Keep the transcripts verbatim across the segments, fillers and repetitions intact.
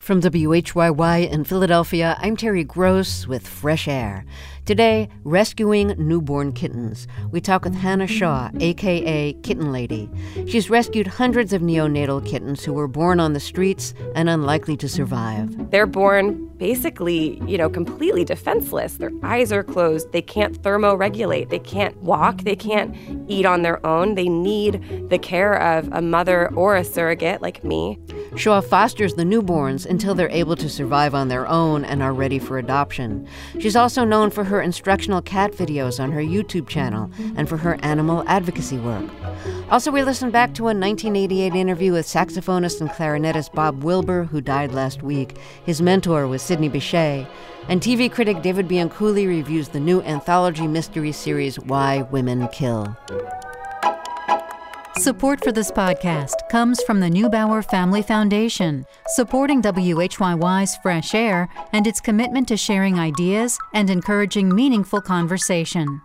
From W H Y Y in Philadelphia, I'm Terry Gross with Fresh Air. Today, rescuing newborn kittens. We talk with Hannah Shaw, a k a. Kitten Lady. She's rescued hundreds of neonatal kittens who were born on the streets and unlikely to survive. They're born basically, you know, completely defenseless. Their eyes are closed. They can't thermoregulate. They can't walk. They can't eat on their own. They need the care of a mother or a surrogate like me. Shaw fosters the newborns until they're able to survive on their own and are ready for adoption. She's also known for her instructional cat videos on her YouTube channel and for her animal advocacy work. Also, we listened back to a nineteen eighty-eight interview with saxophonist and clarinetist Bob Wilber, who died last week. His mentor was Sidney Bechet. And T V critic David Bianculli reviews the new anthology mystery series Why Women Kill. Support for this podcast comes from the Neubauer Family Foundation, supporting W H Y Y's Fresh Air and its commitment to sharing ideas and encouraging meaningful conversation.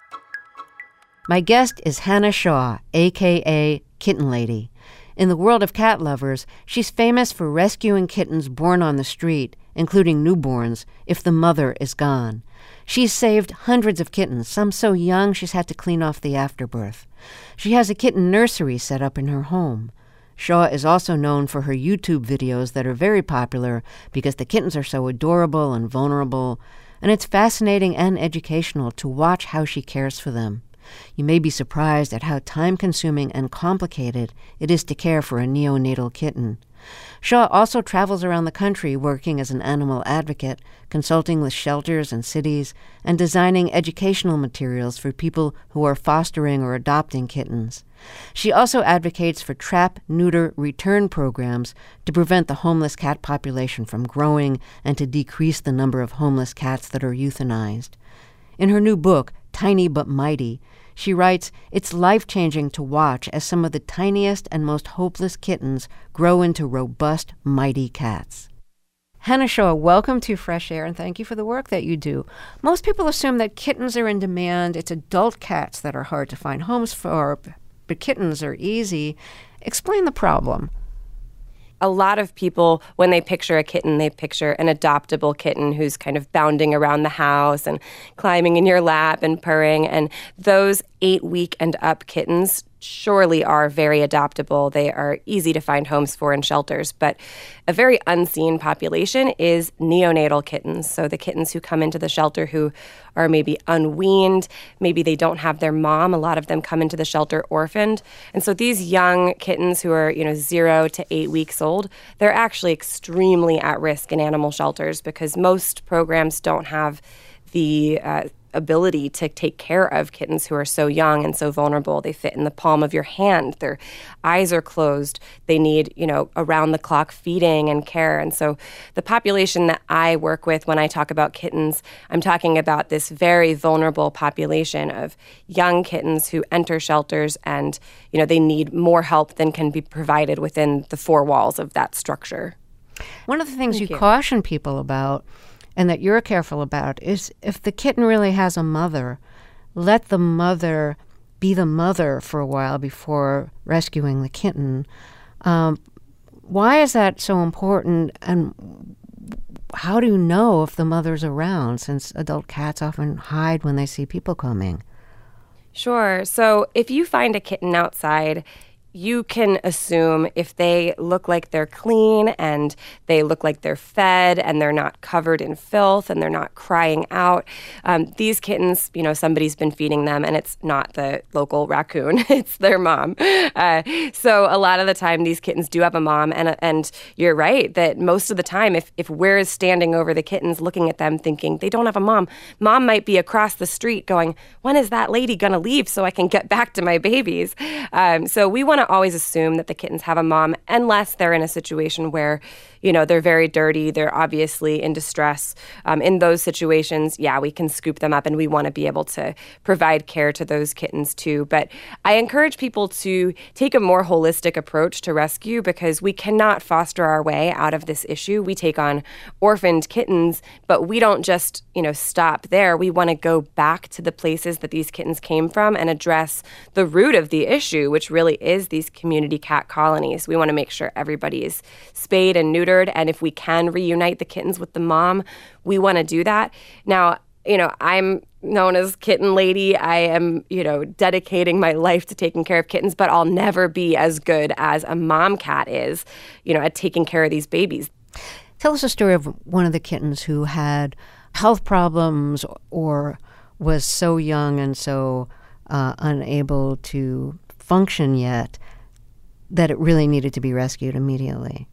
My guest is Hannah Shaw, a k a. Kitten Lady. In the world of cat lovers, she's famous for rescuing kittens born on the street, including newborns, if the mother is gone. She's saved hundreds of kittens, some so young she's had to clean off the afterbirth. She has a kitten nursery set up in her home. Shaw is also known for her YouTube videos that are very popular because the kittens are so adorable and vulnerable, and it's fascinating and educational to watch how she cares for them. You may be surprised at how time-consuming and complicated it is to care for a neonatal kitten. Shaw also travels around the country working as an animal advocate, consulting with shelters and cities, and designing educational materials for people who are fostering or adopting kittens. She also advocates for trap, neuter, return programs to prevent the homeless cat population from growing and to decrease the number of homeless cats that are euthanized. In her new book, Tiny But Mighty, she writes, "It's life-changing to watch as some of the tiniest and most hopeless kittens grow into robust, mighty cats." Hannah Shaw, welcome to Fresh Air, and thank you for the work that you do. Most people assume that kittens are in demand. It's adult cats that are hard to find homes for, but kittens are easy. Explain the problem. A lot of people, when they picture a kitten, they picture an adoptable kitten who's kind of bounding around the house and climbing in your lap and purring. And those eight-week and up kittens surely are very adoptable. They are easy to find homes for in shelters. But a very unseen population is neonatal kittens. So the kittens who come into the shelter who are maybe unweaned, maybe they don't have their mom. A lot of them come into the shelter orphaned. And so these young kittens who are, you know, zero to eight weeks old, they're actually extremely at risk in animal shelters because most programs don't have the uh, ability to take care of kittens who are so young and so vulnerable. They fit in the palm of your hand. Their eyes are closed. They need, you know, around-the-clock feeding and care. And so the population that I work with when I talk about kittens, I'm talking about this very vulnerable population of young kittens who enter shelters and, you know, they need more help than can be provided within the four walls of that structure. One of the things you, you caution people about and that you're careful about is if the kitten really has a mother, let the mother be the mother for a while before rescuing the kitten. Um, why is that so important, and how do you know if the mother's around, since adult cats often hide when they see people coming? Sure. So if you find a kitten outside, you can assume if they look like they're clean and they look like they're fed and they're not covered in filth and they're not crying out. Um, these kittens, you know, somebody's been feeding them and it's not the local raccoon, it's their mom. Uh, so a lot of the time these kittens do have a mom, and and you're right that most of the time if, if we're standing over the kittens looking at them thinking they don't have a mom, mom might be across the street going, when is that lady going to leave so I can get back to my babies? Um, so we want to always assume that the kittens have a mom unless they're in a situation where, you know, they're very dirty, they're obviously in distress. Um, in those situations, yeah, we can scoop them up and we want to be able to provide care to those kittens too. But I encourage people to take a more holistic approach to rescue because we cannot foster our way out of this issue. We take on orphaned kittens, but we don't just, you know, stop there. We want to go back to the places that these kittens came from and address the root of the issue, which really is these community cat colonies. We want to make sure everybody is spayed and neutered standard. And if we can reunite the kittens with the mom, we want to do that. Now, you know, I'm known as Kitten Lady. I am, you know, dedicating my life to taking care of kittens, but I'll never be as good as a mom cat is, you know, at taking care of these babies. Tell us a story of one of the kittens who had health problems or was so young and so uh, unable to function yet that it really needed to be rescued immediately.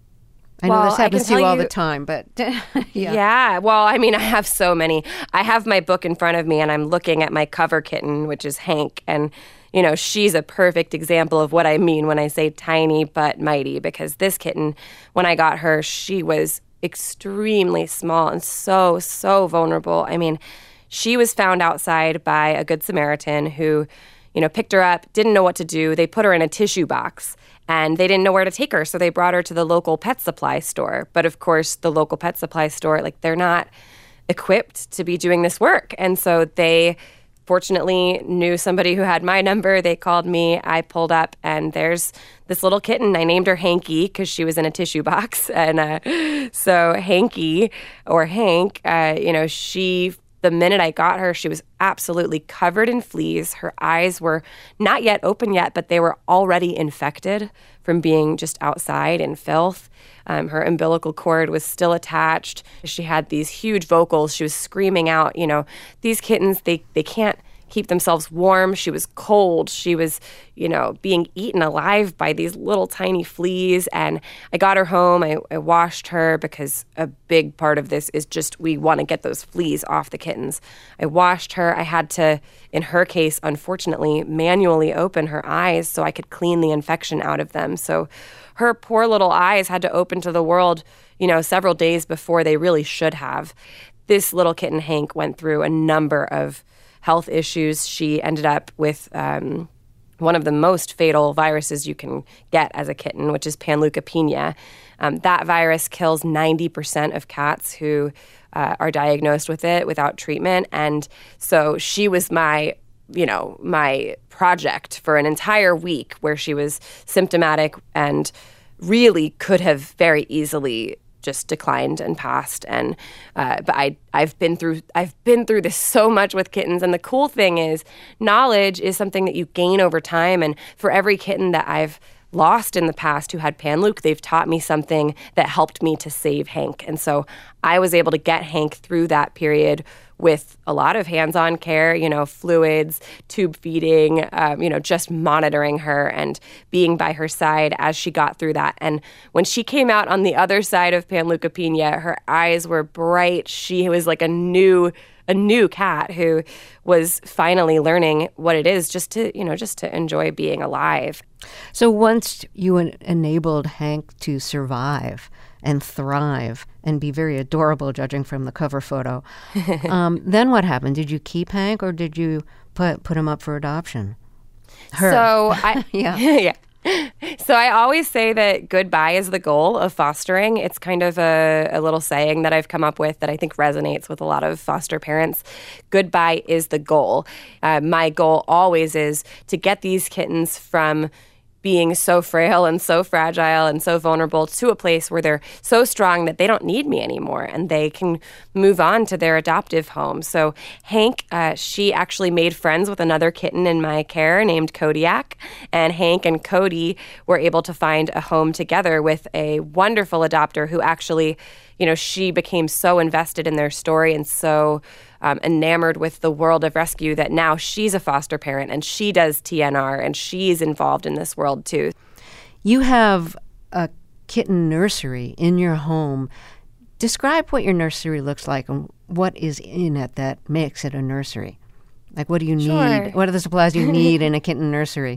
I well, know this happens to you all you, the time, but yeah. Yeah, well, I mean, I have so many. I have my book in front of me, and I'm looking at my cover kitten, which is Hank, and, you know, she's a perfect example of what I mean when I say tiny but mighty, because this kitten, when I got her, she was extremely small and so, so vulnerable. I mean, she was found outside by a Good Samaritan who, you know, picked her up, didn't know what to do. They put her in a tissue box, and they didn't know where to take her, so they brought her to the local pet supply store. But of course, the local pet supply store, like, they're not equipped to be doing this work. And so they fortunately knew somebody who had my number. They called me. I pulled up, and there's this little kitten. I named her Hanky because she was in a tissue box. And uh, so Hanky, or Hank, uh, you know, she... The minute I got her, she was absolutely covered in fleas. Her eyes were not yet open yet, but they were already infected from being just outside in filth. Um, her umbilical cord was still attached. She had these huge vocals. She was screaming out, you know, these kittens, they, they can't keep themselves warm. She was cold. She was, you know, being eaten alive by these little tiny fleas. And I got her home. I, I washed her because a big part of this is just we want to get those fleas off the kittens. I washed her. I had to, in her case, unfortunately, manually open her eyes so I could clean the infection out of them. So her poor little eyes had to open to the world, you know, several days before they really should have. This little kitten, Hank, went through a number of health issues. She ended up with um, one of the most fatal viruses you can get as a kitten, which is panleukopenia. Um, that virus kills ninety percent of cats who uh, are diagnosed with it without treatment. And so she was my, you know, my project for an entire week where she was symptomatic and really could have very easily just declined and passed. And uh, but I I've been through I've been through this so much with kittens. And the cool thing is, knowledge is something that you gain over time. And for every kitten that I've lost in the past who had Panleuk, they've taught me something that helped me to save Hank. And so I was able to get Hank through that period with a lot of hands-on care, you know, fluids, tube feeding, um, you know, just monitoring her and being by her side as she got through that. And when she came out on the other side of panleukopenia, her eyes were bright. She was like a new a new cat who was finally learning what it is just to, you know, just to enjoy being alive. So once you en- enabled Hank to survive and thrive and be very adorable, judging from the cover photo, um, then what happened? Did you keep Hank, or did you put put him up for adoption? Her. So I yeah. yeah. So I always say that goodbye is the goal of fostering. It's kind of a, a little saying that I've come up with that I think resonates with a lot of foster parents. Goodbye is the goal. Uh, my goal always is to get these kittens from being so frail and so fragile and so vulnerable to a place where they're so strong that they don't need me anymore and they can move on to their adoptive home. So Hank, uh, she actually made friends with another kitten in my care named Kodiak, and Hank and Cody were able to find a home together with a wonderful adopter who actually, you know, she became so invested in their story and so Um, enamored with the world of rescue that now she's a foster parent and she does T N R and she's involved in this world too. You have a kitten nursery in your home. Describe what your nursery looks like and what is in it that makes it a nursery. Like, what do you Sure. need? What are the supplies you need in a kitten nursery?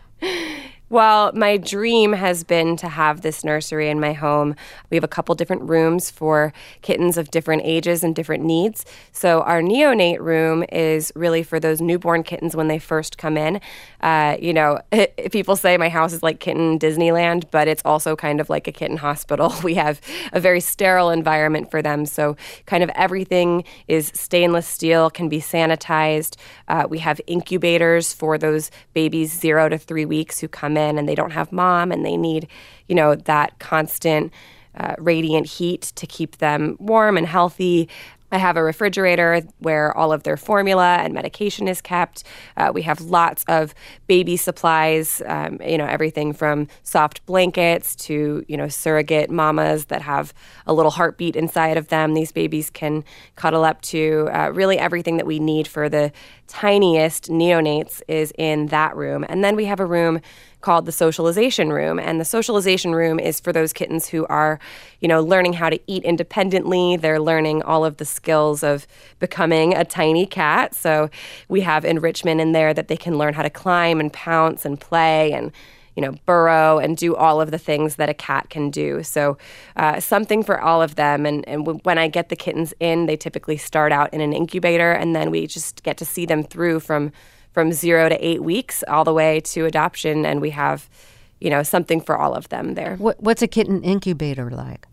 Well, my dream has been to have this nursery in my home. We have a couple different rooms for kittens of different ages and different needs. So our neonate room is really for those newborn kittens when they first come in. Uh, you know, people say my house is like kitten Disneyland, but it's also kind of like a kitten hospital. We have a very sterile environment for them. So kind of everything is stainless steel, can be sanitized. Uh, we have incubators for those babies zero to three weeks who come in and they don't have mom and they need, you know, that constant uh, radiant heat to keep them warm and healthy. I have a refrigerator where all of their formula and medication is kept. Uh, we have lots of baby supplies, um, you know, everything from soft blankets to, you know, surrogate mamas that have a little heartbeat inside of them. These babies can cuddle up to. Uh, really everything that we need for the tiniest neonates is in that room. And then we have a room called the socialization room. And the socialization room is for those kittens who are, you know, learning how to eat independently. They're learning all of the skills of becoming a tiny cat. So we have enrichment in there that they can learn how to climb and pounce and play and, you know, burrow and do all of the things that a cat can do. So uh, something for all of them. And, and w- when I get the kittens in, they typically start out in an incubator, and then we just get to see them through from from zero to eight weeks all the way to adoption. And we have, you know, something for all of them there. What, what's a kitten incubator like?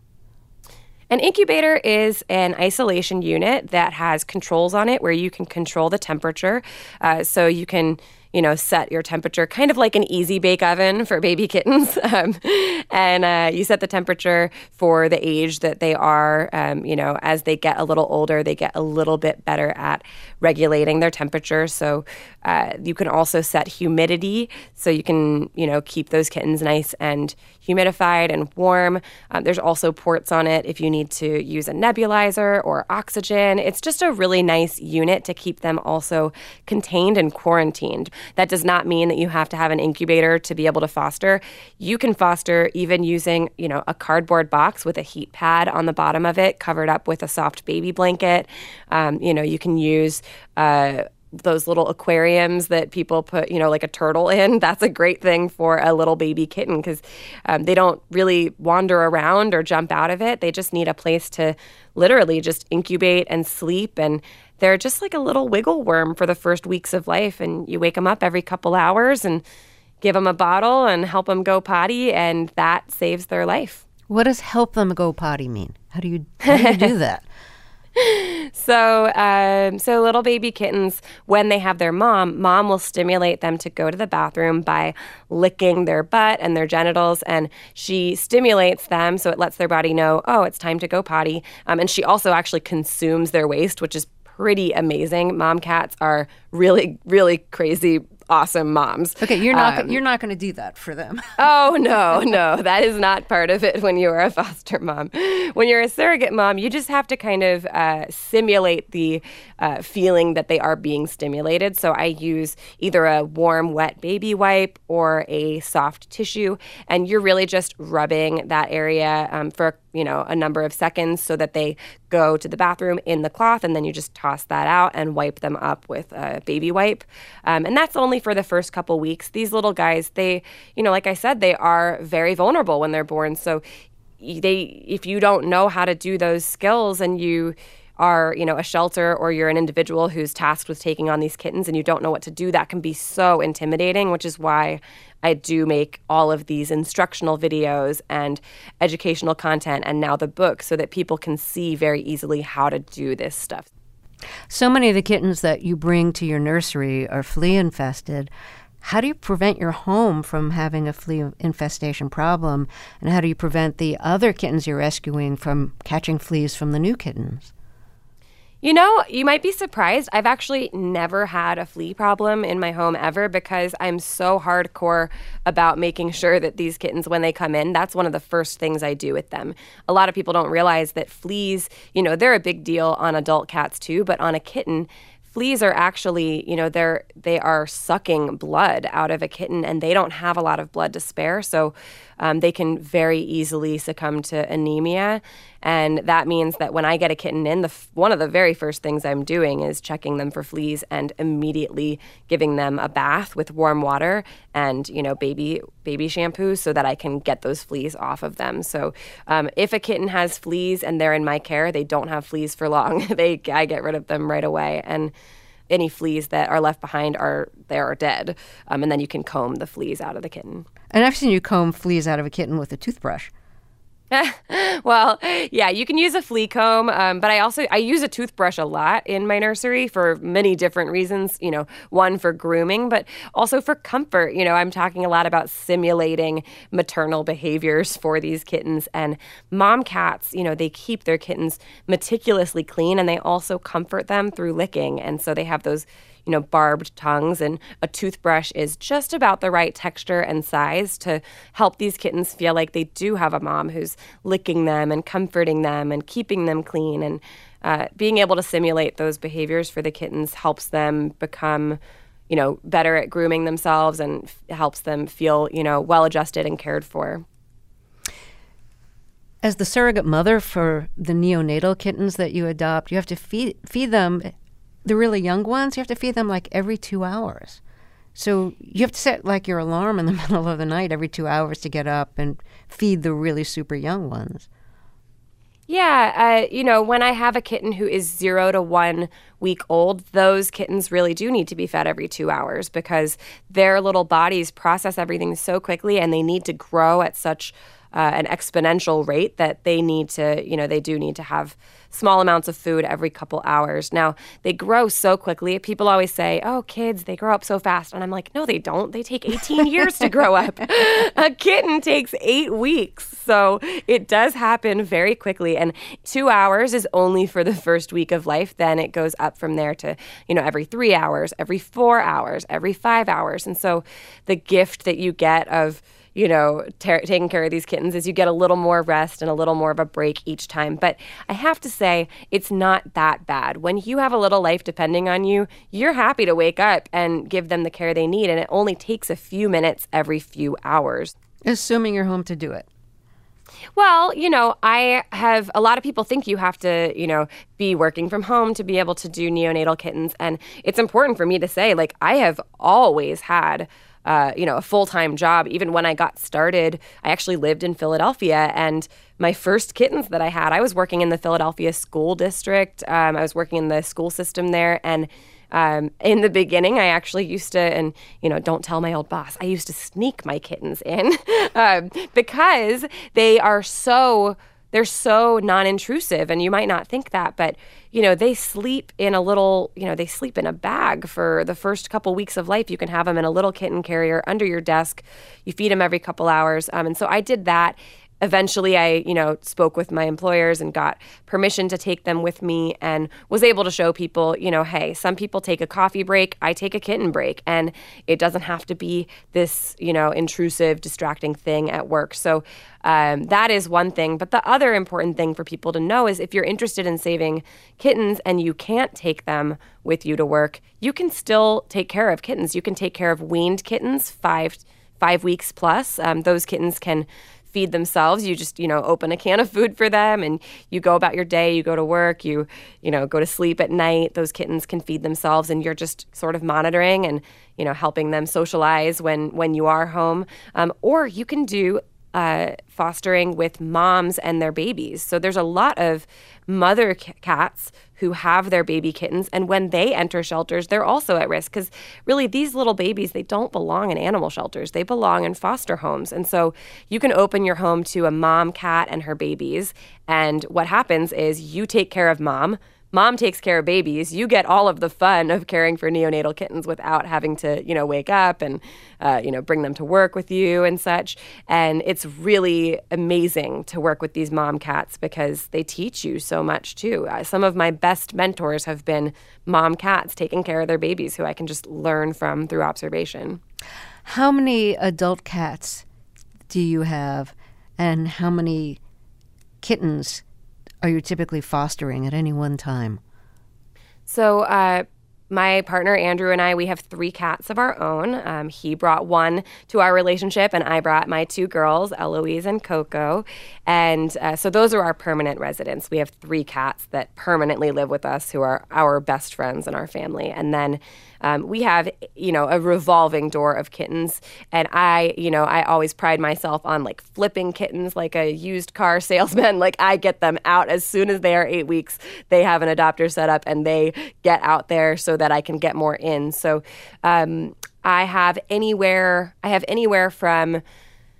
An incubator is an isolation unit that has controls on it where you can control the temperature. Uh, so you can, you know, set your temperature kind of like an easy bake oven for baby kittens. Um, and uh, you set the temperature for the age that they are. Um, you know, as they get a little older, they get a little bit better at regulating their temperature. So uh, you can also set humidity so you can, you know, keep those kittens nice and humidified and warm. Um, there's also ports on it if you need to use a nebulizer or oxygen. It's just a really nice unit to keep them also contained and quarantined. That does not mean that you have to have an incubator to be able to foster. You can foster even using, you know, a cardboard box with a heat pad on the bottom of it, covered up with a soft baby blanket. Um, you know, you can use uh, those little aquariums that people put, you know, like a turtle in. That's a great thing for a little baby kitten because um, they don't really wander around or jump out of it. They just need a place to literally just incubate and sleep. And they're just like a little wiggle worm for the first weeks of life. And you wake them up every couple hours and give them a bottle and help them go potty, and that saves their life. What does help them go potty mean? How do you, how do, you do that? So, um, so little baby kittens, when they have their mom, mom will stimulate them to go to the bathroom by licking their butt and their genitals, and she stimulates them so it lets their body know, oh, it's time to go potty. Um, and she also actually consumes their waste, which is pretty amazing. Mom cats are really, really crazy, awesome moms. Okay, you're not um, you're not going to do that for them. Oh, no, no. That is not part of it when you are a foster mom. When you're a surrogate mom, you just have to kind of uh, simulate the uh, feeling that they are being stimulated. So I use either a warm, wet baby wipe or a soft tissue, and you're really just rubbing that area um, for, you know, a number of seconds so that they go to the bathroom in the cloth, and then you just toss that out and wipe them up with a baby wipe. Um, and that's only for the first couple weeks. These little guys, they, you know, like I said, they are very vulnerable when they're born. So they, if you don't know how to do those skills and you are, you know, a shelter or you're an individual who's tasked with taking on these kittens and you don't know what to do, that can be so intimidating, which is why I do make all of these instructional videos and educational content and now the book so that people can see very easily how to do this stuff. So many of the kittens that you bring to your nursery are flea infested. How do you prevent your home from having a flea infestation problem? And how do you prevent the other kittens you're rescuing from catching fleas from the new kittens? You know, you might be surprised. I've actually never had a flea problem in my home ever because I'm so hardcore about making sure that these kittens, when they come in, that's one of the first things I do with them. A lot of people don't realize that fleas, you know, they're a big deal on adult cats too, but on a kitten, fleas are actually, you know, they're they are sucking blood out of a kitten, and they don't have a lot of blood to spare, so um, they can very easily succumb to anemia. And that means that when I get a kitten in, the f- one of the very first things I'm doing is checking them for fleas and immediately giving them a bath with warm water and, you know, baby baby shampoo so that I can get those fleas off of them. So um, if a kitten has fleas and they're in my care, they don't have fleas for long. they I get rid of them right away. And any fleas that are left behind are they are dead. Um, and then you can comb the fleas out of the kitten. And I've seen you comb fleas out of a kitten with a toothbrush. Well, yeah, you can use a flea comb, um, but I also I use a toothbrush a lot in my nursery for many different reasons. You know, one for grooming, but also for comfort. You know, I'm talking a lot about simulating maternal behaviors for these kittens, and mom cats, you know, they keep their kittens meticulously clean, and they also comfort them through licking, and so they have those, you know, barbed tongues, and a toothbrush is just about the right texture and size to help these kittens feel like they do have a mom who's licking them and comforting them and keeping them clean. And uh, being able to simulate those behaviors for the kittens helps them become, you know, better at grooming themselves and f- helps them feel, you know, well-adjusted and cared for. As the surrogate mother for the neonatal kittens that you adopt, you have to feed feed them. The really young ones, you have to feed them like every two hours. So you have to set like your alarm in the middle of the night every two hours to get up and feed the really super young ones. Yeah, uh, you know, when I have a kitten who is zero to one week old, those kittens really do need to be fed every two hours because their little bodies process everything so quickly and they need to grow at such uh, an exponential rate that they need to, you know, they do need to have small amounts of food every couple hours. Now, they grow so quickly. People always say, oh, kids, they grow up so fast. And I'm like, no, they don't. They take eighteen years to grow up. A kitten takes eight weeks. So it does happen very quickly. And two hours is only for the first week of life. Then it goes up from there to, you know, every three hours, every four hours, every five hours. And so the gift that you get of, you know, ter- taking care of these kittens is you get a little more rest and a little more of a break each time. But I have to say, it's not that bad. When you have a little life depending on you, you're happy to wake up and give them the care they need. And it only takes a few minutes every few hours. Assuming you're home to do it. Well, you know, I have a lot of people think you have to, you know, be working from home to be able to do neonatal kittens. And it's important for me to say, like, I have always had Uh, you know, a full-time job. Even when I got started, I actually lived in Philadelphia, and my first kittens that I had, I was working in the Philadelphia school district. Um, I was working in the school system there, and um, in the beginning, I actually used to, and, you know, don't tell my old boss, I used to sneak my kittens in um, because they are so... They're so non-intrusive, and you might not think that, but, you know, they sleep in a little, you know, they sleep in a bag for the first couple weeks of life. You can have them in a little kitten carrier under your desk. You feed them every couple hours. Um, and so I did that. Eventually, I, you know, spoke with my employers and got permission to take them with me and was able to show people, you know, hey, some people take a coffee break. I take a kitten break. And it doesn't have to be this, you know, intrusive, distracting thing at work. So um, that is one thing. But the other important thing for people to know is if you're interested in saving kittens and you can't take them with you to work, you can still take care of kittens. You can take care of weaned kittens, five, five weeks plus. Um, those kittens can feed themselves. You just, you know, open a can of food for them and you go about your day, you go to work, you, you know, go to sleep at night. Those kittens can feed themselves and you're just sort of monitoring and, you know, helping them socialize when, when you are home. Um, or you can do uh, fostering with moms and their babies. So there's a lot of mother c- cats who have their baby kittens, and when they enter shelters, they're also at risk because really these little babies, they don't belong in animal shelters. They belong in foster homes. And so you can open your home to a mom cat and her babies, and what happens is you take care of mom. Mom takes care of babies. You get all of the fun of caring for neonatal kittens without having to, you know, wake up and, uh, you know, bring them to work with you and such. And it's really amazing to work with these mom cats because they teach you so much too. Uh, some of my best mentors have been mom cats taking care of their babies who I can just learn from through observation. How many adult cats do you have, and how many kittens are you typically fostering at any one time? So uh, my partner, Andrew, and I, we have three cats of our own. Um, he brought one to our relationship, and I brought my two girls, Eloise and Coco. And uh, so those are our permanent residents. We have three cats that permanently live with us who are our best friends in our family. And then Um, we have, you know, a revolving door of kittens. And I, you know, I always pride myself on like flipping kittens like a used car salesman. Like I get them out as soon as they are eight weeks. They have an adopter set up and they get out there so that I can get more in. So um, I have anywhere, I have anywhere from,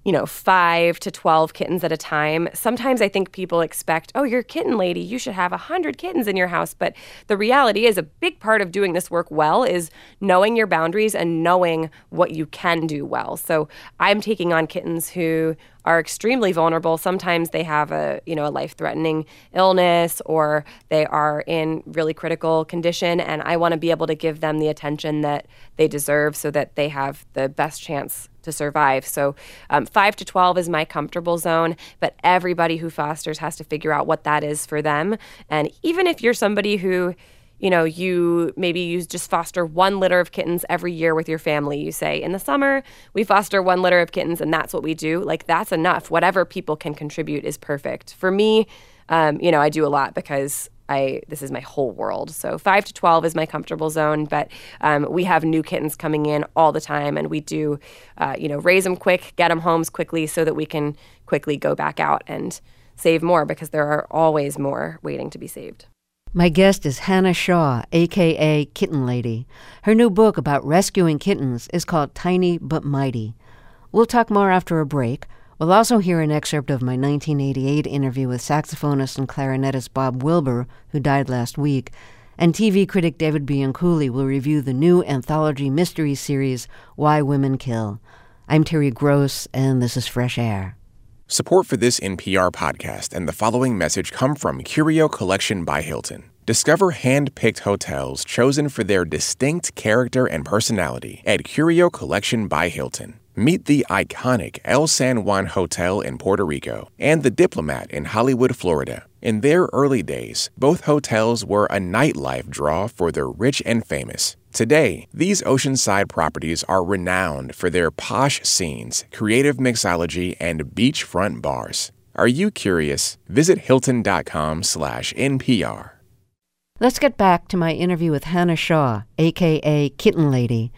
you know, five to twelve kittens at a time. Sometimes I think people expect, oh, you're a kitten lady, you should have one hundred kittens in your house. But the reality is a big part of doing this work well is knowing your boundaries and knowing what you can do well. So I'm taking on kittens who are extremely vulnerable. Sometimes they have a, you know, a life-threatening illness or they are in really critical condition, and I want to be able to give them the attention that they deserve so that they have the best chance to survive. So um, five to twelve is my comfortable zone, but everybody who fosters has to figure out what that is for them. And even if you're somebody who, you know, you maybe you just foster one litter of kittens every year with your family. You say, in the summer, we foster one litter of kittens, and that's what we do. Like, that's enough. Whatever people can contribute is perfect. For me, um, you know, I do a lot because I this is my whole world. So five to twelve is my comfortable zone, but um, we have new kittens coming in all the time, and we do, uh, you know, raise them quick, get them homes quickly so that we can quickly go back out and save more, because there are always more waiting to be saved. My guest is Hannah Shaw, a k a. Kitten Lady. Her new book about rescuing kittens is called Tiny But Mighty. We'll talk more after a break. We'll also hear an excerpt of my nineteen eighty-eight interview with saxophonist and clarinetist Bob Wilber, who died last week. And T V critic David Bianculli will review the new anthology mystery series, Why Women Kill. I'm Terry Gross, and this is Fresh Air. Support for this N P R podcast and the following message come from Curio Collection by Hilton. Discover hand-picked hotels chosen for their distinct character and personality at Curio Collection by Hilton. Meet the iconic El San Juan Hotel in Puerto Rico and the Diplomat in Hollywood, Florida. In their early days, both hotels were a nightlife draw for the rich and famous. Today, these oceanside properties are renowned for their posh scenes, creative mixology, and beachfront bars. Are you curious? Visit hilton.com slash NPR. Let's get back to my interview with Hannah Shaw, a k a. Kitten Lady.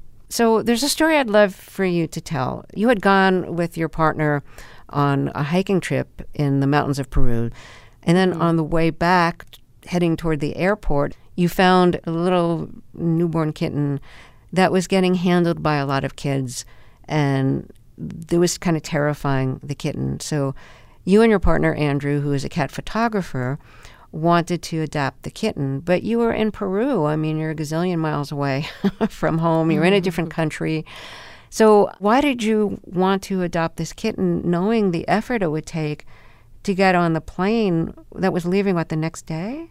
So there's a story I'd love for you to tell. You had gone with your partner on a hiking trip in the mountains of Peru, and then on the way back, heading toward the airport, you found a little newborn kitten that was getting handled by a lot of kids, and it was kind of terrifying, the kitten. So you and your partner, Andrew, who is a cat photographer, wanted to adopt the kitten, but you were in Peru. I mean, you're a gazillion miles away from home. You're in a different country. So why did you want to adopt this kitten, knowing the effort it would take to get on the plane that was leaving, what, the next day?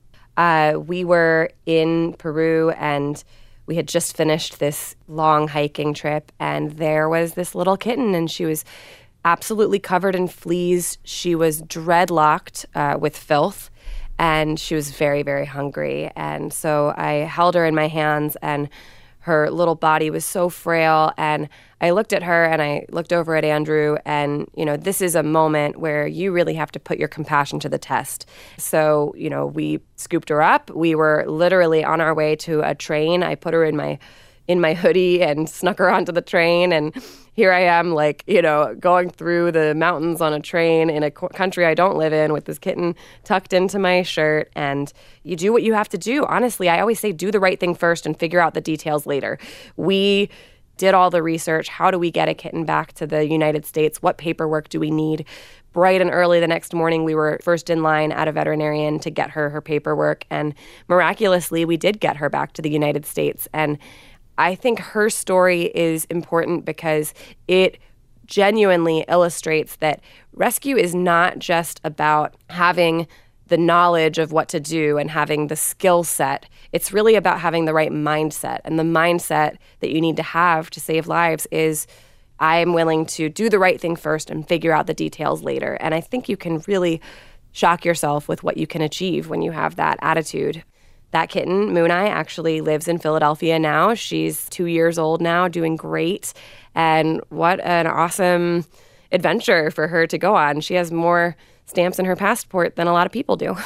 Uh, we were in Peru, and we had just finished this long hiking trip, and there was this little kitten, and she was absolutely covered in fleas. She was dreadlocked uh, with filth, and she was very, very hungry. And so I held her in my hands, and her little body was so frail. And I looked at her, and I looked over at Andrew, and, you know, this is a moment where you really have to put your compassion to the test. So, you know, we scooped her up. We were literally on our way to a train. I put her in my in my hoodie and snuck her onto the train. And here I am, like, you know, going through the mountains on a train in a co- country I don't live in with this kitten tucked into my shirt. And you do what you have to do. Honestly, I always say do the right thing first and figure out the details later. We did all the research. How do we get a kitten back to the United States? What paperwork do we need? Bright and early the next morning, we were first in line at a veterinarian to get her her paperwork. And miraculously, we did get her back to the United States. And I think her story is important because it genuinely illustrates that rescue is not just about having the knowledge of what to do and having the skill set. It's really about having the right mindset. And the mindset that you need to have to save lives is, I'm willing to do the right thing first and figure out the details later. And I think you can really shock yourself with what you can achieve when you have that attitude. That kitten, Mooneye, actually lives in Philadelphia now. She's two years old now, doing great. And what an awesome adventure for her to go on. She has more stamps in her passport than a lot of people do.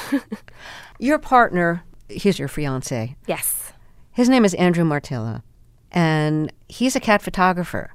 Your partner, he's your fiancé. Yes. His name is Andrew Martilla, and he's a cat photographer.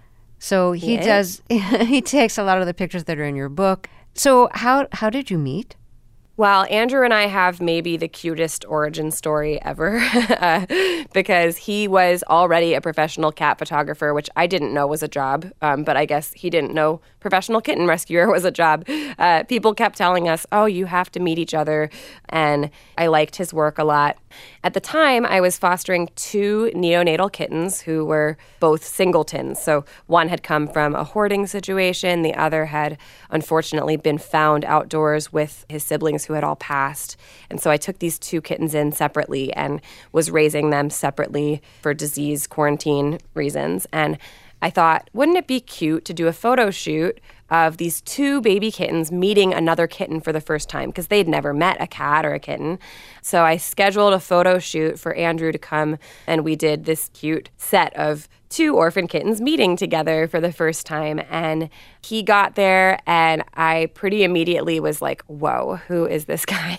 So he Yeah. does, he takes a lot of the pictures that are in your book. So how how did you meet? Well, Andrew and I have maybe the cutest origin story ever uh, because he was already a professional cat photographer, which I didn't know was a job, um, but I guess he didn't know professional kitten rescuer was a job. Uh, people kept telling us, oh, you have to meet each other, and I liked his work a lot. At the time, I was fostering two neonatal kittens who were both singletons. So one had come from a hoarding situation. The other had unfortunately been found outdoors with his siblings who had all passed. And so I took these two kittens in separately and was raising them separately for disease quarantine reasons. And I thought, wouldn't it be cute to do a photo shoot of these two baby kittens meeting another kitten for the first time, because they'd never met a cat or a kitten. So I scheduled a photo shoot for Andrew to come, and we did this cute set of two orphan kittens meeting together for the first time. And he got there, and I pretty immediately was like, whoa, who is this guy?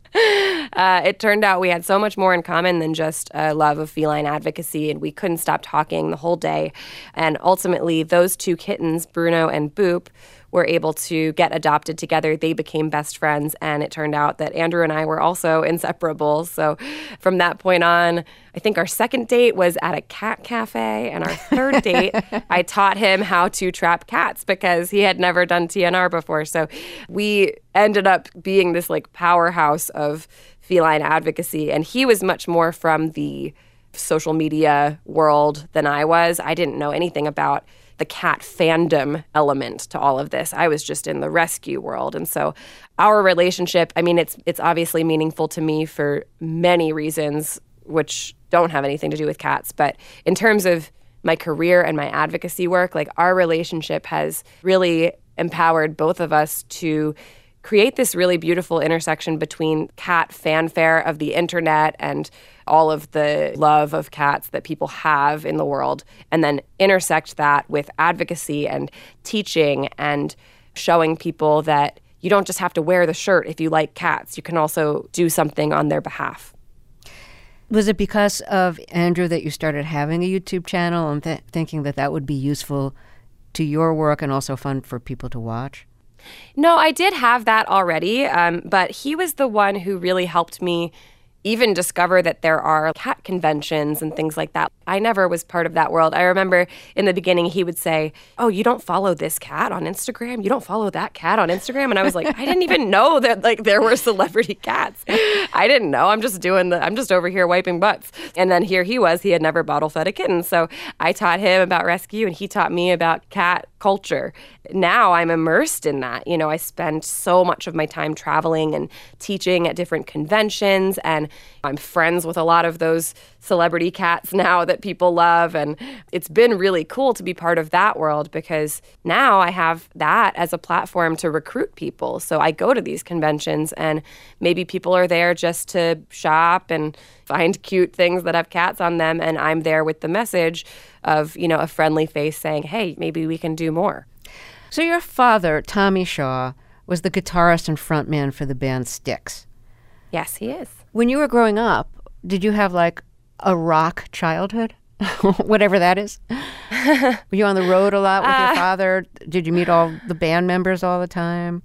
Uh, it turned out we had so much more in common than just a love of feline advocacy, and we couldn't stop talking the whole day. And ultimately, those two kittens, Bruno and Boop, were able to get adopted together. They became best friends, and it turned out that Andrew and I were also inseparable. So from that point on, I think our second date was at a cat cafe, and our third date, I taught him how to trap cats because he had never done T N R before. So we ended up being this like powerhouse of feline advocacy, and he was much more from the social media world than I was. I didn't know anything about the cat fandom element to all of this. I was just in the rescue world. And so our relationship, I mean, it's it's obviously meaningful to me for many reasons, which don't have anything to do with cats. But in terms of my career and my advocacy work, like our relationship has really empowered both of us to create this really beautiful intersection between cat fanfare of the internet and all of the love of cats that people have in the world, and then intersect that with advocacy and teaching and showing people that you don't just have to wear the shirt if you like cats. You can also do something on their behalf. Was it because of Andrew that you started having a YouTube channel and th- thinking that that would be useful to your work and also fun for people to watch? No, I did have that already, um, but he was the one who really helped me even discover that there are cat conventions and things like that. I never was part of that world. I remember in the beginning he would say, oh, you don't follow this cat on Instagram? You don't follow that cat on Instagram? And I was like, I didn't even know that like there were celebrity cats. I didn't know. I'm just doing the, I'm just over here wiping butts. And then here he was, he had never bottle fed a kitten. So I taught him about rescue and he taught me about cat culture. Now I'm immersed in that. You know, I spend so much of my time traveling and teaching at different conventions, and I'm friends with a lot of those celebrity cats now that people love. And it's been really cool to be part of that world because now I have that as a platform to recruit people. So I go to these conventions and maybe people are there just to shop and find cute things that have cats on them. And I'm there with the message of, you know, a friendly face saying, hey, maybe we can do more. So your father, Tommy Shaw, was the guitarist and frontman for the band Styx. Yes, he is. When you were growing up, did you have like a rock childhood? Whatever that is. Were you on the road a lot with uh, your father? Did you meet all the band members all the time?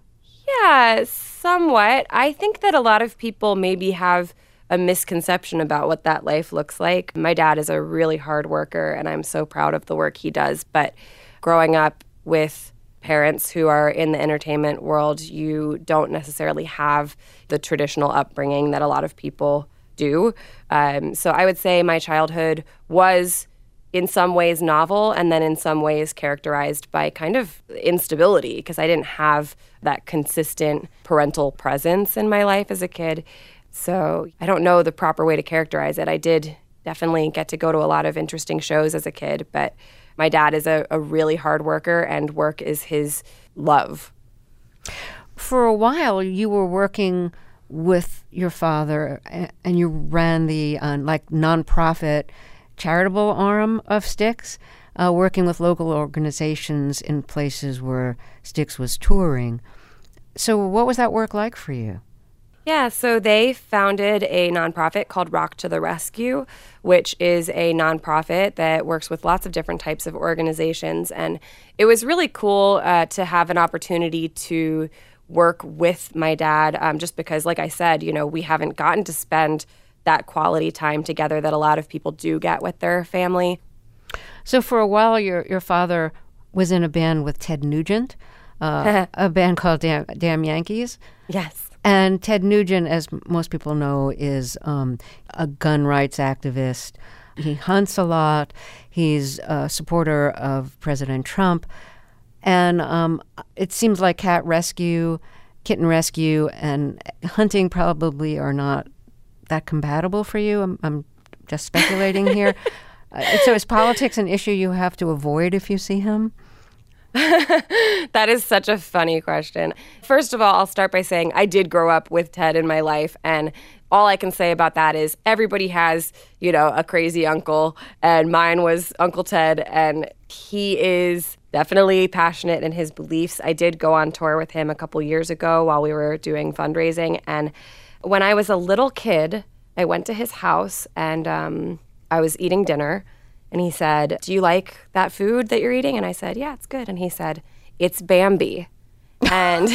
Yeah, somewhat. I think that a lot of people maybe have a misconception about what that life looks like. My dad is a really hard worker, and I'm so proud of the work he does. But growing up with parents who are in the entertainment world, you don't necessarily have the traditional upbringing that a lot of people do. Um, so I would say my childhood was in some ways novel and then in some ways characterized by kind of instability because I didn't have that consistent parental presence in my life as a kid. So I don't know the proper way to characterize it. I did definitely get to go to a lot of interesting shows as a kid, but my dad is a, a really hard worker and work is his love. For a while, you were working with your father and you ran the uh, like nonprofit charitable arm of Styx, uh, working with local organizations in places where Styx was touring. So what was that work like for you? Yeah, so they founded a nonprofit called Rock to the Rescue, which is a nonprofit that works with lots of different types of organizations. And it was really cool uh, to have an opportunity to work with my dad, um, just because, like I said, you know, we haven't gotten to spend that quality time together that a lot of people do get with their family. So for a while, your your father was in a band with Ted Nugent, uh, a band called Damn, Damn Yankees. Yes. And Ted Nugent, as most people know, is um, a gun rights activist. He hunts a lot. He's a supporter of President Trump. And um, it seems like cat rescue, kitten rescue, and hunting probably are not that compatible for you. I'm, I'm just speculating here. Uh, so is politics an issue you have to avoid if you see him? That is such a funny question. First of all, I'll start by saying I did grow up with Ted in my life, and all I can say about that is everybody has, you know, a crazy uncle, and mine was Uncle Ted, and he is definitely passionate in his beliefs. I did go on tour with him a couple years ago while we were doing fundraising, and when I was a little kid, I went to his house, and um, I was eating dinner, and he said, "Do you like that food that you're eating?" And I said, "Yeah, it's good." And he said, "It's Bambi." And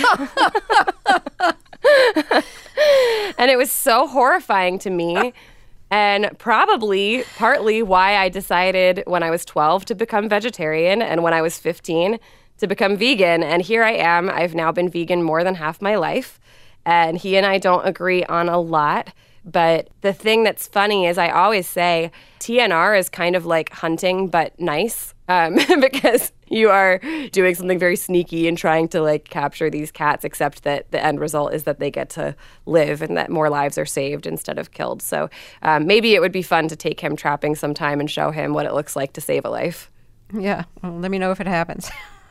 and it was so horrifying to me, and probably partly why I decided when I was twelve to become vegetarian and when I was fifteen to become vegan. And here I am. I've now been vegan more than half my life, and he and I don't agree on a lot. But the thing that's funny is I always say T N R is kind of like hunting, but nice, um, because you are doing something very sneaky and trying to like capture these cats, except that the end result is that they get to live and that more lives are saved instead of killed. So um, maybe it would be fun to take him trapping sometime and show him what it looks like to save a life. Yeah, well, let me know if it happens.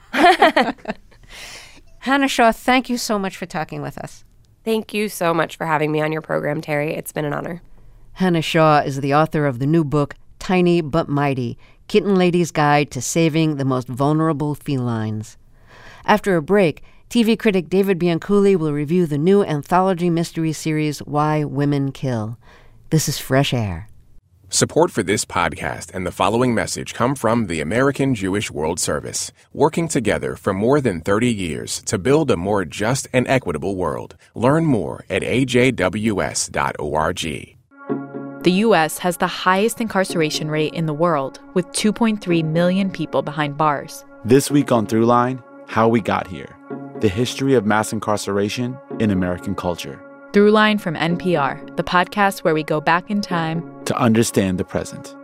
Hannah Shaw, thank you so much for talking with us. Thank you so much for having me on your program, Terry. It's been an honor. Hannah Shaw is the author of the new book, Tiny But Mighty, Kitten Lady's Guide to Saving the Most Vulnerable Felines. After a break, T V critic David Bianculli will review the new anthology mystery series, Why Women Kill. This is Fresh Air. Support for this podcast and the following message come from the American Jewish World Service, working together for more than thirty years to build a more just and equitable world. Learn more at a j w s dot org. The U S has the highest incarceration rate in the world, with two point three million people behind bars. This week on Throughline, How We Got Here, the history of mass incarceration in American culture. Throughline from N P R, the podcast where we go back in time to understand the present.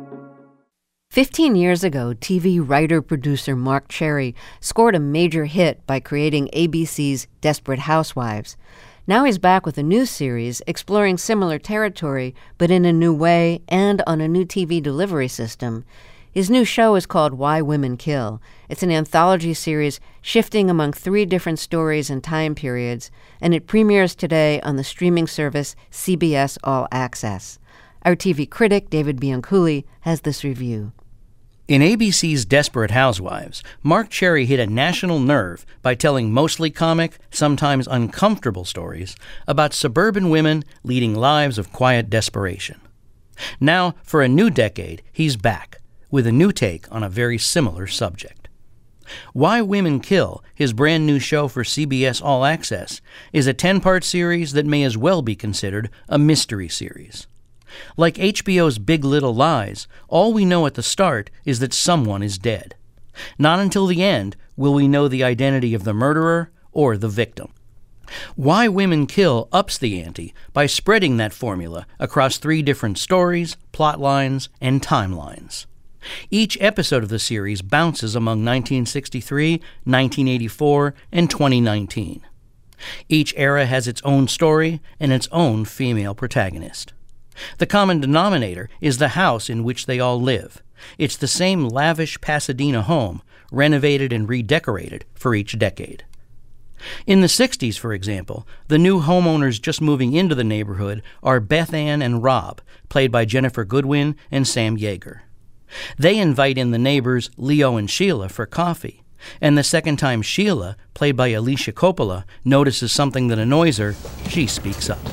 Fifteen years ago, T V writer-producer Mark Cherry scored a major hit by creating A B C's Desperate Housewives. Now he's back with a new series exploring similar territory, but in a new way and on a new T V delivery system. His new show is called Why Women Kill. It's an anthology series shifting among three different stories and time periods, and it premieres today on the streaming service C B S All Access. Our T V critic, David Bianculli, has this review. In A B C's Desperate Housewives, Mark Cherry hit a national nerve by telling mostly comic, sometimes uncomfortable stories about suburban women leading lives of quiet desperation. Now, for a new decade, he's back with a new take on a very similar subject. Why Women Kill, his brand new show for C B S All Access, is a ten-part series that may as well be considered a mystery series. Like H B O's Big Little Lies, all we know at the start is that someone is dead. Not until the end will we know the identity of the murderer or the victim. Why Women Kill ups the ante by spreading that formula across three different stories, plot lines, and timelines. Each episode of the series bounces among nineteen sixty-three, nineteen eighty-four, and twenty nineteen. Each era has its own story and its own female protagonist. The common denominator is the house in which they all live. It's the same lavish Pasadena home, renovated and redecorated for each decade. In the sixties, for example, the new homeowners just moving into the neighborhood are Beth Ann and Rob, played by Jennifer Goodwin and Sam Yeager. They invite in the neighbors Leo and Sheila for coffee, and the second time Sheila, played by Alicia Coppola, notices something that annoys her, she speaks up.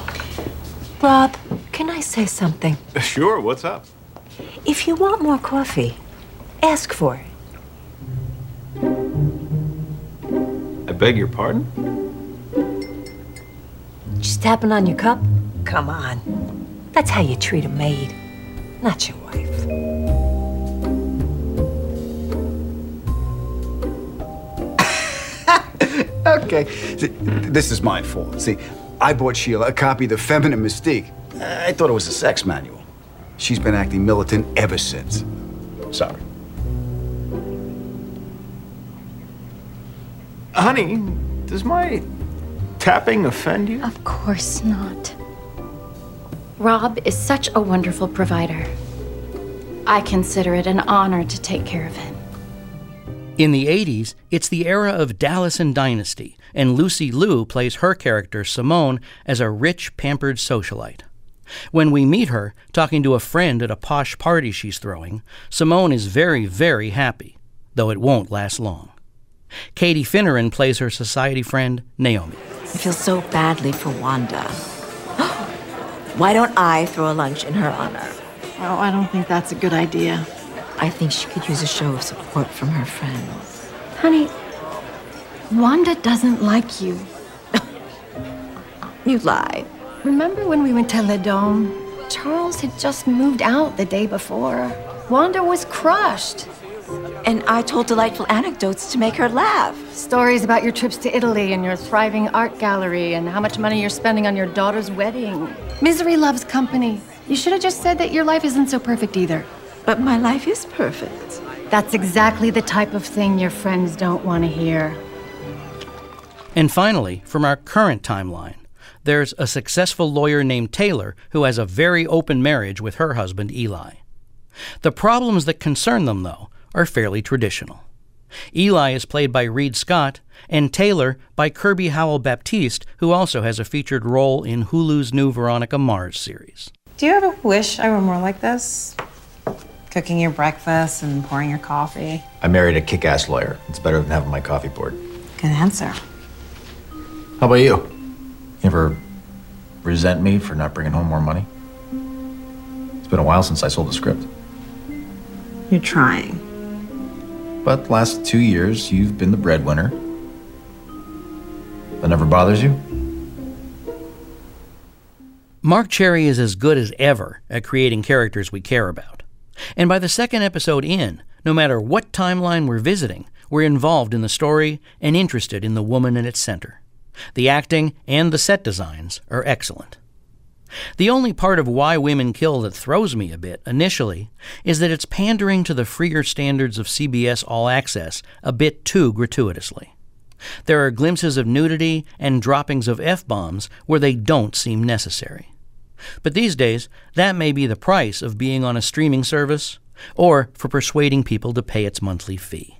Rob, can I say something? Sure, what's up? If you want more coffee, ask for it. I beg your pardon? Just tapping on your cup? Come on. That's how you treat a maid, not your wife. Okay. See, this is my fault. See, I bought Sheila a copy of The Feminine Mystique. I thought it was a sex manual. She's been acting militant ever since. Sorry. Honey, does my tapping offend you? Of course not. Rob is such a wonderful provider. I consider it an honor to take care of him. In the eighties, it's the era of Dallas and Dynasty, and Lucy Liu plays her character, Simone, as a rich, pampered socialite. When we meet her, talking to a friend at a posh party she's throwing, Simone is very, very happy, though it won't last long. Katie Finneran plays her society friend, Naomi. I feel so badly for Wanda. Why don't I throw a lunch in her honor? Oh, I don't think that's a good idea. I think she could use a show of support from her friends. Honey, Wanda doesn't like you. You lie. Remember when we went to Le Dome? Charles had just moved out the day before. Wanda was crushed. And I told delightful anecdotes to make her laugh. Stories about your trips to Italy and your thriving art gallery and how much money you're spending on your daughter's wedding. Misery loves company. You should have just said that your life isn't so perfect either. But my life is perfect. That's exactly the type of thing your friends don't want to hear. And finally, from our current timeline, there's a successful lawyer named Taylor who has a very open marriage with her husband, Eli. The problems that concern them, though, are fairly traditional. Eli is played by Reed Scott, and Taylor by Kirby Howell-Baptiste, who also has a featured role in Hulu's new Veronica Mars series. Do you ever wish I were more like this? Cooking your breakfast and pouring your coffee? I married a kick-ass lawyer. It's better than having my coffee poured. Good answer. How about you? You ever resent me for not bringing home more money? It's been a while since I sold the script. You're trying. But the last two years, you've been the breadwinner. That never bothers you? Marc Cherry is as good as ever at creating characters we care about. And by the second episode in, no matter what timeline we're visiting, we're involved in the story and interested in the woman in its center. The acting and the set designs are excellent. The only part of Why Women Kill that throws me a bit initially is that it's pandering to the freer standards of C B S All Access a bit too gratuitously. There are glimpses of nudity and droppings of F-bombs where they don't seem necessary. But these days, that may be the price of being on a streaming service or for persuading people to pay its monthly fee.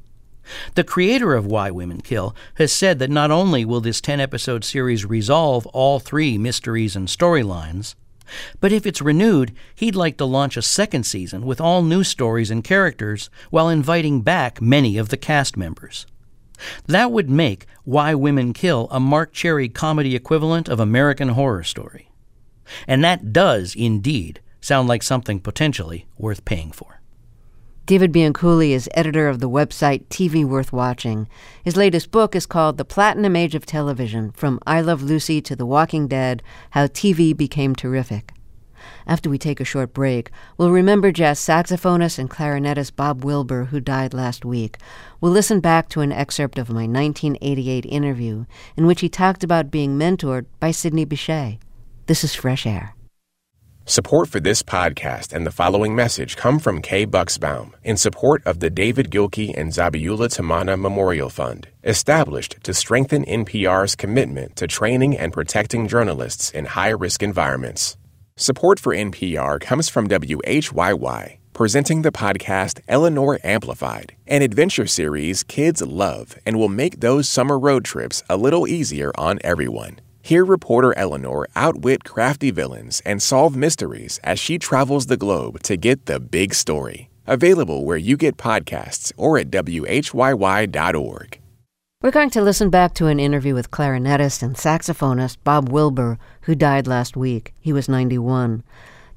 The creator of Why Women Kill has said that not only will this ten-episode series resolve all three mysteries and storylines, but if it's renewed, he'd like to launch a second season with all new stories and characters while inviting back many of the cast members. That would make Why Women Kill a Marc Cherry comedy equivalent of American Horror Story. And that does, indeed, sound like something potentially worth paying for. David Bianculli is editor of the website T V Worth Watching. His latest book is called The Platinum Age of Television, From I Love Lucy to The Walking Dead, How T V Became Terrific. After we take a short break, we'll remember jazz saxophonist and clarinetist Bob Wilber, who died last week. We'll listen back to an excerpt of my nineteen eighty-eight interview in which he talked about being mentored by Sidney Bechet. This is Fresh Air. Support for this podcast and the following message come from Kay Bucksbaum in support of the David Gilkey and Zabiula Tamana Memorial Fund, established to strengthen N P R's commitment to training and protecting journalists in high-risk environments. Support for N P R comes from W H Y Y, presenting the podcast Eleanor Amplified, an adventure series kids love and will make those summer road trips a little easier on everyone. Hear reporter Eleanor outwit crafty villains and solve mysteries as she travels the globe to get the big story. Available where you get podcasts or at W H Y Y dot org. We're going to listen back to an interview with clarinetist and saxophonist Bob Wilber, who died last week. He was ninety-one.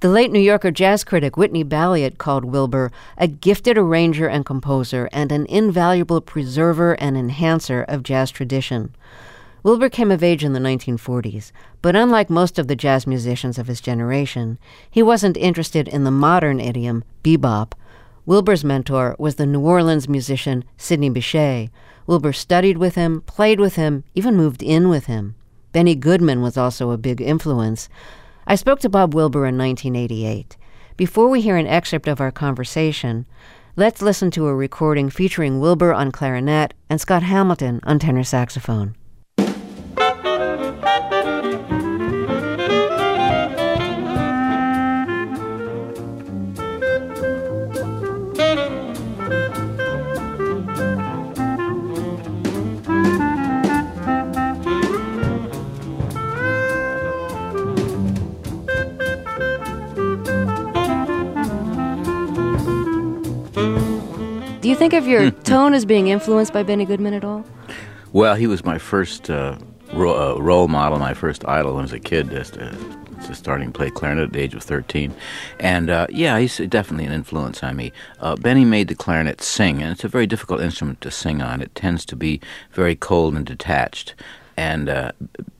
The late New Yorker jazz critic Whitney Balliet called Wilbur a gifted arranger and composer and an invaluable preserver and enhancer of jazz tradition. Wilbur came of age in the nineteen forties, but unlike most of the jazz musicians of his generation, he wasn't interested in the modern idiom, bebop. Wilbur's mentor was the New Orleans musician Sidney Bechet. Wilbur studied with him, played with him, even moved in with him. Benny Goodman was also a big influence. I spoke to Bob Wilbur in nineteen eighty-eight. Before we hear an excerpt of our conversation, let's listen to a recording featuring Wilbur on clarinet and Scott Hamilton on tenor saxophone. Do you think of your tone as being influenced by Benny Goodman at all? Well, he was my first uh, ro- uh, role model, my first idol when I was a kid, just, uh, just starting to play clarinet at the age of thirteen. And, uh, yeah, he's definitely an influence on me. Uh, Benny made the clarinet sing, and it's a very difficult instrument to sing on. It tends to be very cold and detached. And uh,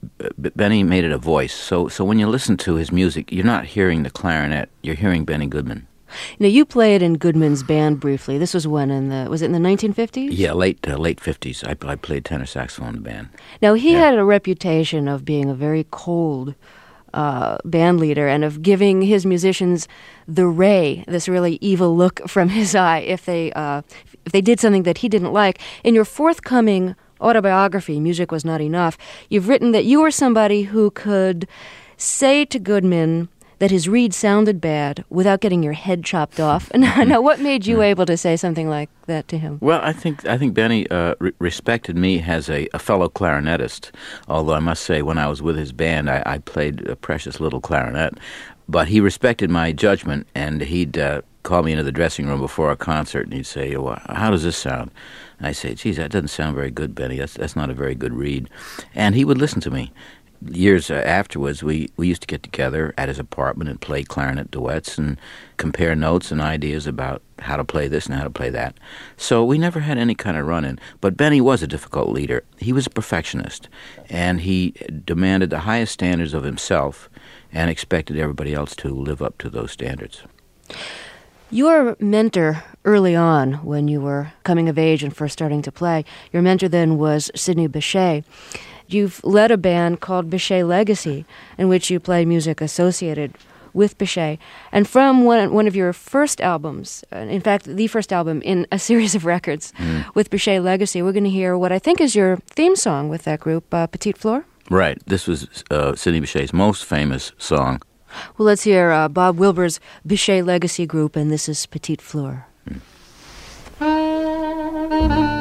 B- Benny made it a voice. So, so when you listen to his music, you're not hearing the clarinet, you're hearing Benny Goodman. Now, you played in Goodman's band briefly. This was when in the, was it in the nineteen fifties? Yeah, late uh, late fifties. I, I played tenor saxophone in the band. Now, he yeah. had a reputation of being a very cold uh, band leader and of giving his musicians the ray, this really evil look from his eye, if they uh, if they did something that he didn't like. In your forthcoming autobiography, Music Was Not Enough, you've written that you were somebody who could say to Goodman that his reed sounded bad without getting your head chopped off. Now, what made you able to say something like that to him? Well, I think I think Benny uh, re- respected me as a, a fellow clarinetist, although I must say when I was with his band, I, I played a precious little clarinet. But he respected my judgment, and he'd uh, call me into the dressing room before a concert, and he'd say, well, how does this sound? And I'd say, geez, that doesn't sound very good, Benny. That's, that's not a very good reed. And he would listen to me. Years uh, afterwards, we, we used to get together at his apartment and play clarinet duets and compare notes and ideas about how to play this and how to play that. So we never had any kind of run-in. But Benny was a difficult leader. He was a perfectionist, and he demanded the highest standards of himself and expected everybody else to live up to those standards. Your mentor early on, when you were coming of age and first starting to play, your mentor then was Sidney Bechet. You've led a band called Bechet Legacy, in which you play music associated with Bechet. And from one, one of your first albums, uh, in fact, the first album in a series of records mm. with Bechet Legacy, we're going to hear what I think is your theme song with that group, uh, Petite Fleur? Right. This was uh, Sidney Bechet's most famous song. Well, let's hear uh, Bob Wilbur's Bechet Legacy group, and this is Petite Fleur. Mm.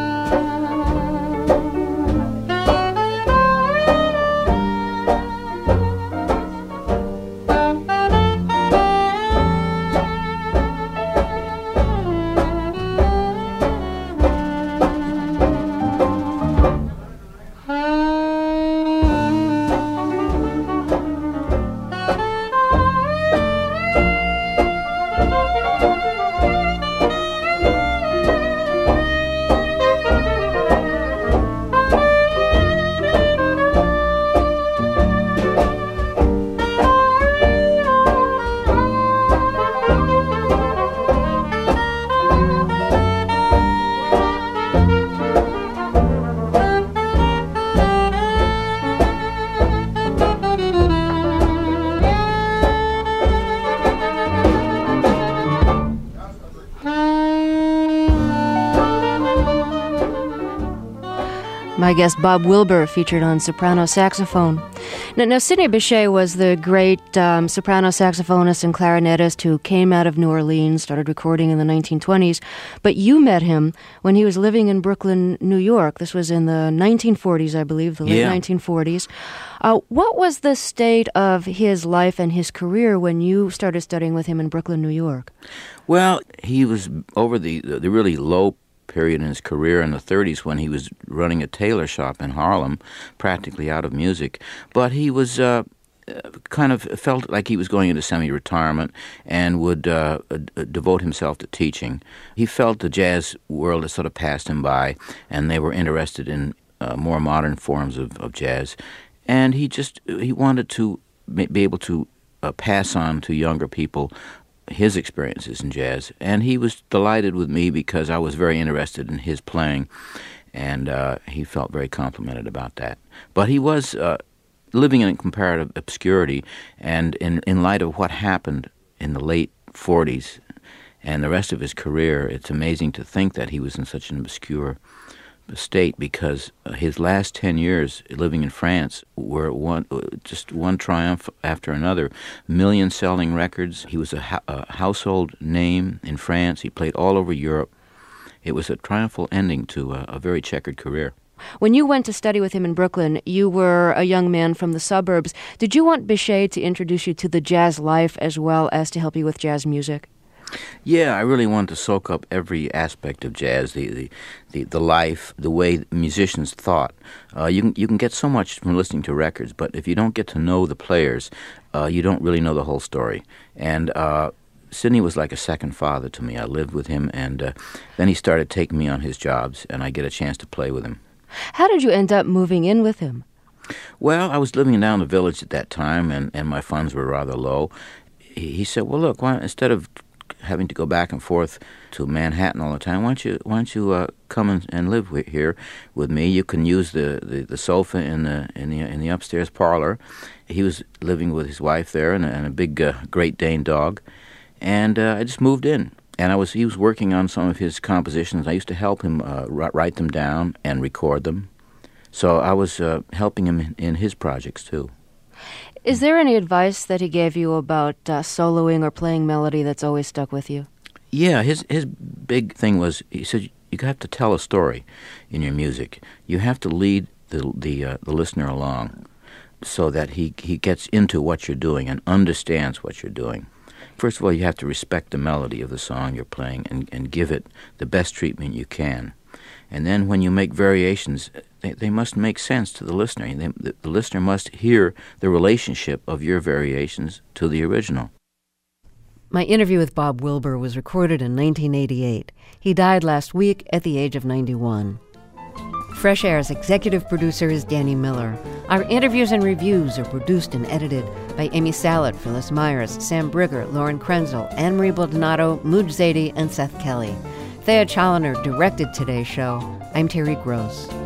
My guest Bob Wilbur, featured on soprano saxophone. Now, now Sidney Bechet was the great um, soprano saxophonist and clarinetist who came out of New Orleans, started recording in the nineteen twenties. But you met him when he was living in Brooklyn, New York. This was in the nineteen forties, I believe, the late yeah. nineteen forties. Uh, what was the state of his life and his career when you started studying with him in Brooklyn, New York? Well, he was over the, the, the really low period in his career in the thirties when he was running a tailor shop in Harlem, practically out of music. But he was uh, uh, kind of felt like he was going into semi-retirement and would uh, uh, devote himself to teaching. He felt the jazz world had sort of passed him by, and they were interested in uh, more modern forms of, of jazz. And he just he wanted to be able to uh, pass on to younger people his experiences in jazz. And he was delighted with me because I was very interested in his playing, and uh, he felt very complimented about that. But he was uh, living in comparative obscurity, and in, in light of what happened in the late forties and the rest of his career, it's amazing to think that he was in such an obscure state, because his last ten years living in France were one just one triumph after another. Million selling records. He was a, ho- a household name in France. He played all over Europe. It was a triumphal ending to a, a very checkered career. When you went to study with him in Brooklyn, you were a young man from the suburbs. Did you want Bechet to introduce you to the jazz life as well as to help you with jazz music? Yeah, I really wanted to soak up every aspect of jazz, the the, the, the life, the way musicians thought. Uh, you can you can get so much from listening to records, but if you don't get to know the players, uh, you don't really know the whole story. And uh, Sidney was like a second father to me. I lived with him, and uh, then he started taking me on his jobs, and I get a chance to play with him. How did you end up moving in with him? Well, I was living down the village at that time, and, and my funds were rather low. He, he said, well, look, why, instead of having to go back and forth to Manhattan all the time, why don't you why don't you uh, come and, and live with, here with me? You can use the, the, the sofa in the in the in the upstairs parlor. He was living with his wife there and a, and a big uh, Great Dane dog, and uh, I just moved in. And I was he was working on some of his compositions. I used to help him uh, write them down and record them. So I was uh, helping him in, in his projects too. Is there any advice that he gave you about uh, soloing or playing melody that's always stuck with you? Yeah, his his big thing was, he said, you have to tell a story in your music. You have to lead the the uh, the listener along so that he, he gets into what you're doing and understands what you're doing. First of all, you have to respect the melody of the song you're playing and, and give it the best treatment you can. And then when you make variations, they, they must make sense to the listener. They, the, the listener must hear the relationship of your variations to the original. My interview with Bob Wilber was recorded in nineteen eighty-eight. He died last week at the age of ninety-one. Fresh Air's executive producer is Danny Miller. Our interviews and reviews are produced and edited by Amy Salit, Phyllis Myers, Sam Brigger, Lauren Krenzel, Anne-Marie Baldonado, Mooj Zadie, and Seth Kelly. Thea Chaloner directed today's show. I'm Terry Gross.